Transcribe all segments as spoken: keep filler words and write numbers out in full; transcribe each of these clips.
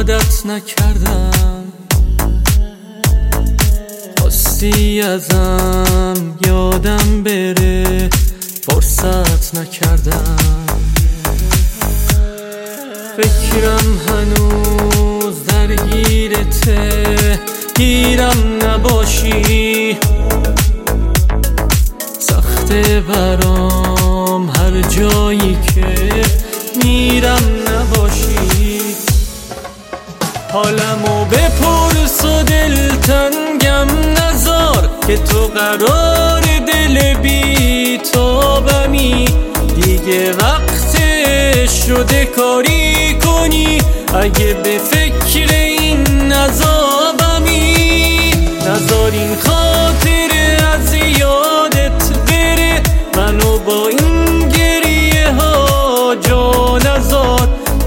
عادت نکردم، خواستی ازم یادم بره فرصت نکردم. فکرم هنوز درگیرته، گیرم نباشی، سخته برام هر جایی که میرم نباشی. حالمو بپرس و دلتنگم نذار که تو قرار دل بی تابمی، دیگه وقتش شده کاری کنی اگه به فکر این عذابمی. نذار این خاطر از یادت بره، منو با این گریه ها جا نذار.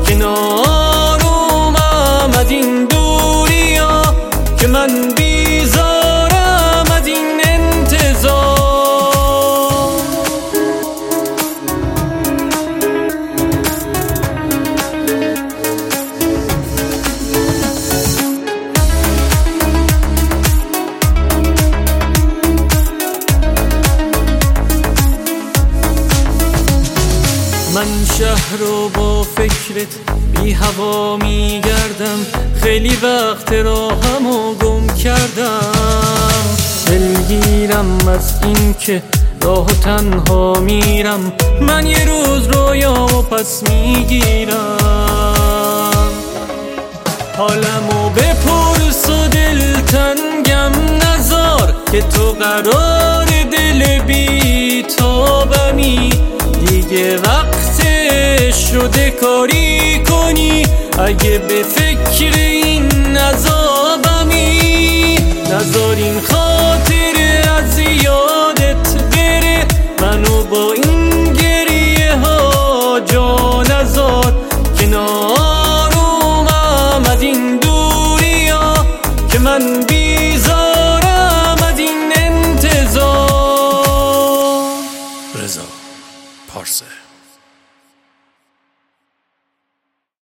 کنارم از این دوری ها که من بیزارم از این انتظار. من شهر رو با فکرت بی هوا میگردم، خیلی وقت راهمو گم کردم. دلگیرم از این که راه تنها میرم، من یه روز رویامو پس میگیرم. حالمو بپرس و دلتنگم نذار که تو قرار دل بی تابمی، دیگه وقتش شده کاری کنی اگه به فکر این عذابمی. نذار این خاطر از یادت بره، منو با این گریه ها جا نذار. کنارم از این دوری ها که من بی